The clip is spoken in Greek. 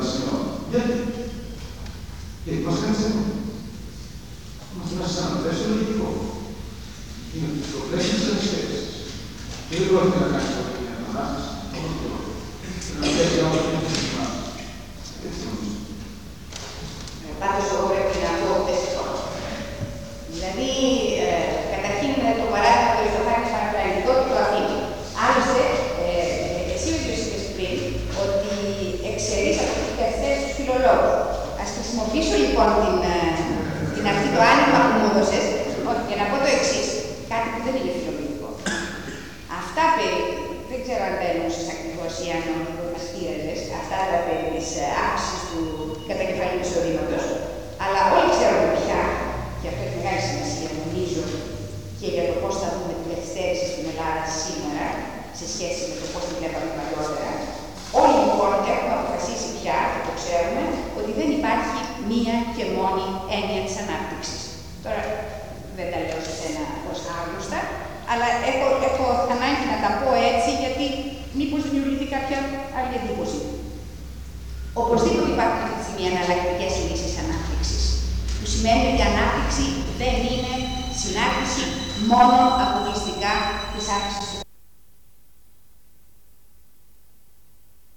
σημείο. Γιατί μας κάνει θέμα. Μας κάνει σαν πλαίσιο λογικό. Είναι το πλαίσιο της αντισχέσης. Και δεν πρόκειται να κάνει το για να ανάσταση. Να πιέσει όλα τα πράγματα. Έτσι νομίζω. Πάντως, εγώ πρέπει να πω αυτό. Δηλαδή, καταρχήν το παράδειγμα του Αριστοφάνη Παναπλανητικό και του Αθήνη. Άλλωστε, εσύ ο ίδιος είπες πριν ότι εξαιρείς από τις καθυστέρησεις τους φιλολόγους. Ας χρησιμοποιήσω λοιπόν αυτή το άνοιγμα που μου έδωσες για να πω το εξής. Κάτι που δεν είναι φιλολογικό. Αυτά δεν ξέρω αν δεν εννοούσες ακριβώς ή αν μας πείραζες, αυτά τα περί της αύξησης του κατακεφαλικού εισοδήματος, αλλά όλοι ξέρουμε πια, και αυτό έχει μεγάλη σημασία νομίζω, και για το πώς θα δούμε την καθυστέρηση στην Ελλάδα σήμερα, σε σχέση με το πώς την βλέπαμε παλιότερα. Όλοι λοιπόν έχουμε αποφασίσει πια, και το ξέρουμε, ότι δεν υπάρχει μία και μόνη έννοια της ανάπτυξης. Τώρα δεν τα λέω σε σένα ως άγνωστα, αλλά έχω ανάγκη να τα πω έτσι, γιατί μήπως δημιουργηθεί κάποια άλλη εντύπωση. Οπωσδήποτε υπάρχουν αυτή τη στιγμή εναλλακτικές λύσεις ανάπτυξης, που σημαίνει ότι η ανάπτυξη δεν είναι συνάρτηση μόνο αποκλειστικά της αύξησης του